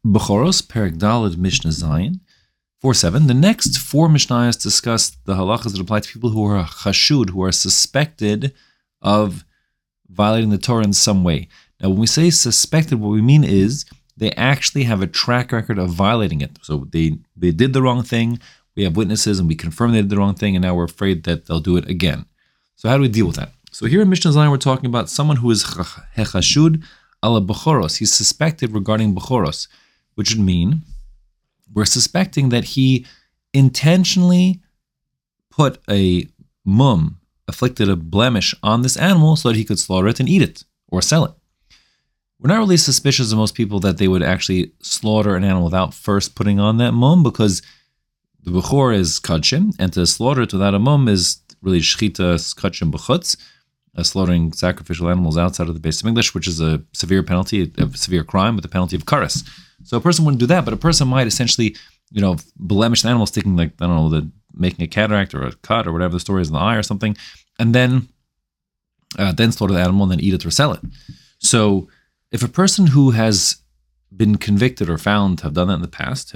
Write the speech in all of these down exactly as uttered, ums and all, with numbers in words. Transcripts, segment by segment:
Bechoros, Perek Daled, Mishnah Zayin, four seven. The next four Mishnayos discuss the halachas that apply to people who are chashud, who are suspected of violating the Torah in some way. Now, when we say suspected, what we mean is they actually have a track record of violating it. So they, they did the wrong thing, we have witnesses, and we confirm they did the wrong thing, and now we're afraid that they'll do it again. So how do we deal with that? So here in Mishnah Zayin, we're talking about someone who is hechashud ala bechoros. He's suspected regarding bechoros, which would mean we're suspecting that he intentionally put a mum, afflicted a blemish on this animal so that he could slaughter it and eat it or sell it. We're not really suspicious of most people that they would actually slaughter an animal without first putting on that mum, because the bechor is kachim, and to slaughter it without a mum is really shchita kachim b'chutz, uh, slaughtering sacrificial animals outside of the base of English, which is a severe penalty, a severe crime with the penalty of karas. So a person wouldn't do that, but a person might essentially, you know, blemish the animal, sticking like, I don't know, the, making a cataract or a cut or whatever the story is in the eye or something, and then uh, then slaughter the animal and then eat it or sell it. So if a person who has been convicted or found to have done that in the past,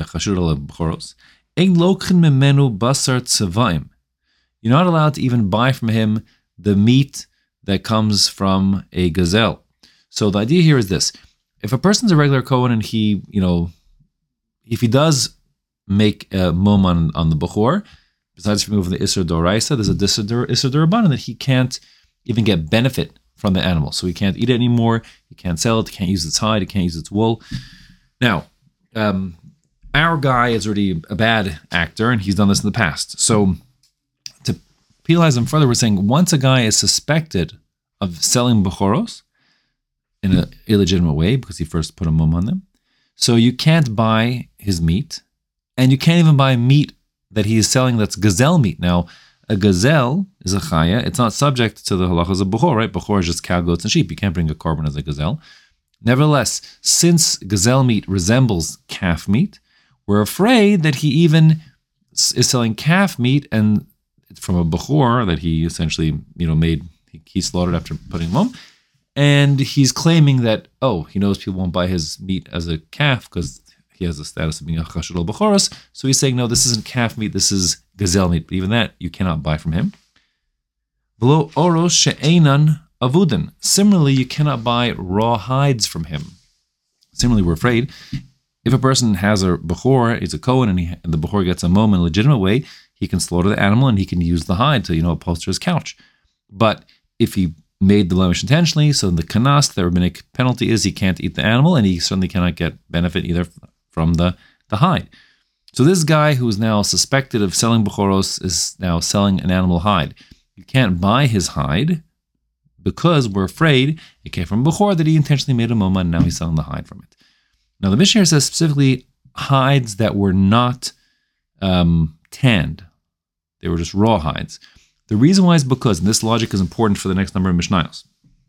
you're not allowed to even buy from him the meat that comes from a gazelle. So the idea here is this. If a person's a regular Kohen and he, you know, if he does make a mum on, on the Bechor, besides removing the Isser Doraisa, there's a Isser Dorabanan that he can't even get benefit from the animal. So he can't eat it anymore, he can't sell it, he can't use its hide, he can't use its wool. Now, um, our guy is already a bad actor and he's done this in the past. So to penalize him further, we're saying once a guy is suspected of selling Bechoros in an illegitimate way because he first put a mum on them, so you can't buy his meat, and you can't even buy meat that he is selling that's gazelle meat. Now, a gazelle is a chaya. It's not subject to the halachas of Bechor, right? Bechor is just cow, goats, and sheep. You can't bring a korban as a gazelle. Nevertheless, since gazelle meat resembles calf meat, we're afraid that he even is selling calf meat and from a Bechor that he essentially, you know, made, he, he slaughtered after putting mum. And he's claiming that, oh, he knows people won't buy his meat as a calf because he has the status of being a chashud al bechoros. So he's saying, no, this isn't calf meat, this is gazelle meat. But even that, you cannot buy from him. V'lo oros she'einan avudin. Similarly, you cannot buy raw hides from him. Similarly, we're afraid, if a person has a bechor, he's a Kohen, and, he, and the bechor gets a mum in a legitimate way, he can slaughter the animal and he can use the hide to, you know, upholster his couch. But if he made the blemish intentionally, so the kanas, the rabbinic penalty is he can't eat the animal, and he certainly cannot get benefit either from the, the hide. So this guy who is now suspected of selling bechoros is now selling an animal hide. You can't buy his hide because we're afraid it came from bechor that he intentionally made a muma and now he's selling the hide from it. Now the Mishnah here says specifically hides that were not um, tanned. They were just raw hides. The reason why is because, and this logic is important for the next number of Mishnayos,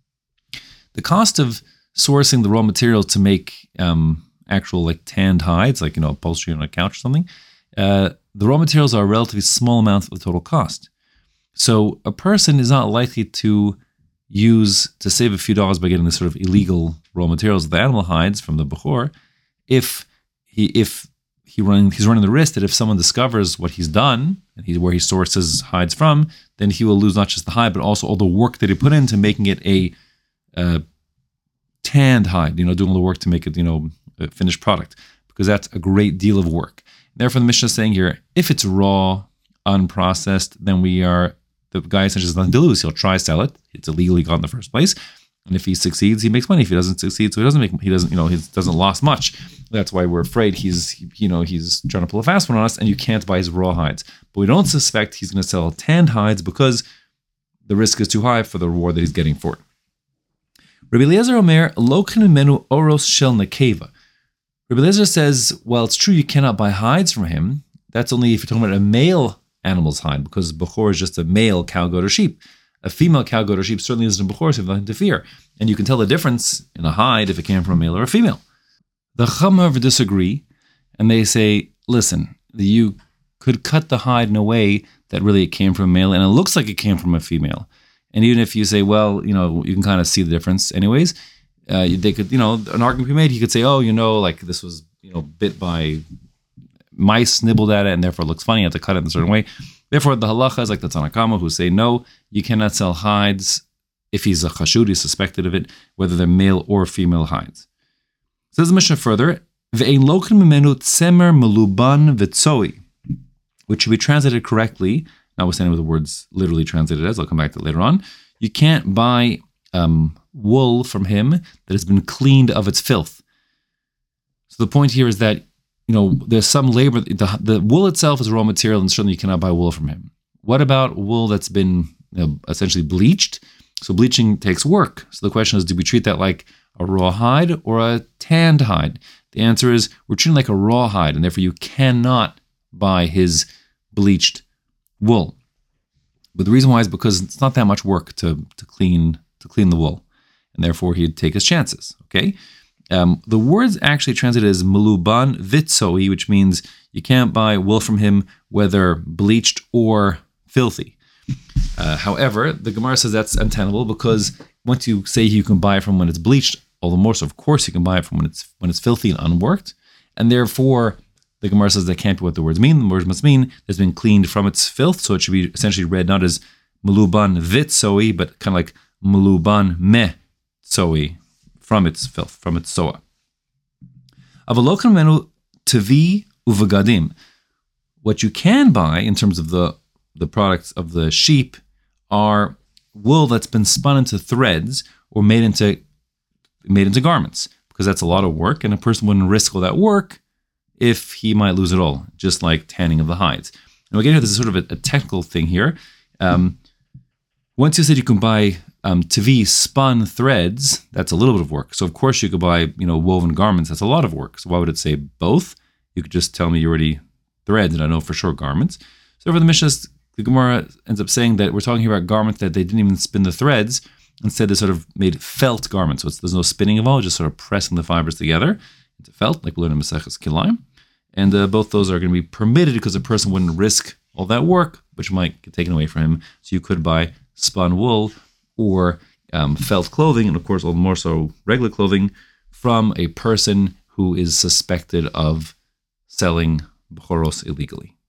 the cost of sourcing the raw materials to make um, actual like tanned hides, like, you know, upholstery on a couch or something, uh, the raw materials are a relatively small amount of the total cost. So a person is not likely to use, to save a few dollars by getting the sort of illegal raw materials of the animal hides from the bechor, if he if he running he's running the risk that if someone discovers what he's done and he, where he sources hides from, then he will lose not just the hide but also all the work that he put into making it a uh, tanned hide, you know, doing all the work to make it, you know, a finished product, because that's a great deal of work. Therefore, the Mishnah is saying here, if it's raw, unprocessed, then we are, the guy essentially has nothing to lose. He'll try to sell it. It's illegally got in the first place. And if he succeeds, he makes money. If he doesn't succeed, so he doesn't make, he doesn't, you know, he doesn't lost much. That's why we're afraid he's, you know, he's trying to pull a fast one on us, and you can't buy his raw hides. But we don't suspect he's going to sell tanned hides because the risk is too high for the reward that he's getting for it. Rabbi Eliezer Omer, lo ken mimenu oros shel nekeva. Rabbi Eliezer says, well, it's true you cannot buy hides from him. That's only if you're talking about a male animal's hide, because bechor is just a male cow, goat, or sheep. A female cow, goat, or sheep certainly isn't a bechor, so you have nothing to fear. And you can tell the difference in a hide if it came from a male or a female. The Chacham, however, disagree, and they say, listen, you could cut the hide in a way that really it came from a male, and it looks like it came from a female. And even if you say, well, you know, you can kind of see the difference anyways, uh, they could, you know, an argument be made. You could say, oh, you know, like this was you know, bit by mice, nibbled at it, and therefore it looks funny. You have to cut it in a certain way. Therefore, the halacha is like the Tanna Kama, who say no, you cannot sell hides if he's a chashud, he's suspected of it, whether they're male or female hides. Says the Mishnah further, Ve'ein loken mimenu tsemer meluban v'tzoi, which should be translated correctly, notwithstanding what the words literally translated as. I'll come back to it later on. You can't buy um, wool from him that has been cleaned of its filth. So the point here is that, you know, there's some labor. The, the wool itself is raw material, and certainly you cannot buy wool from him. What about wool that's been, you know, essentially bleached? So bleaching takes work. So the question is, do we treat that like a raw hide or a tanned hide? The answer is we're treating it like a raw hide, and therefore you cannot buy his bleached wool. But the reason why is because it's not that much work to, to clean to clean the wool, and therefore he'd take his chances. Okay, um, the words actually translated as meluban v'tzoi, which means you can't buy wool from him whether bleached or filthy. Uh, however, the Gemara says that's untenable because once you say you can buy it from when it's bleached, all the more so, of course, you can buy it from when it's when it's filthy and unworked, and therefore the Gemara says that can't be what the words mean. The words must mean it's been cleaned from its filth, so it should be essentially read not as meluban v'tzoi, but kind of like meluban me tzoi, from its filth, from its soa. Avalokan menu tevi uvagadim. What you can buy in terms of the the products of the sheep are wool that's been spun into threads or made into made into garments, because that's a lot of work, and a person wouldn't risk all that work if he might lose it all, just like tanning of the hides. Now again, this is sort of a, a technical thing here. Um, once you said you can buy um, tevi spun threads, that's a little bit of work. So of course you could buy, you know, woven garments. That's a lot of work. So why would it say both? You could just tell me you already threads, and I know for sure garments. So for the Mishnah, the Gemara ends up saying that we're talking here about garments that they didn't even spin the threads. Instead, they sort of made felt garments. So it's, there's no spinning involved, just sort of pressing the fibers together into felt, like we learned in Maseches Kilayim. And uh, both those are going to be permitted because a person wouldn't risk all that work, which might get taken away from him. So you could buy spun wool or um, felt clothing, and of course, all the more so regular clothing, from a person who is suspected of selling bchoros illegally.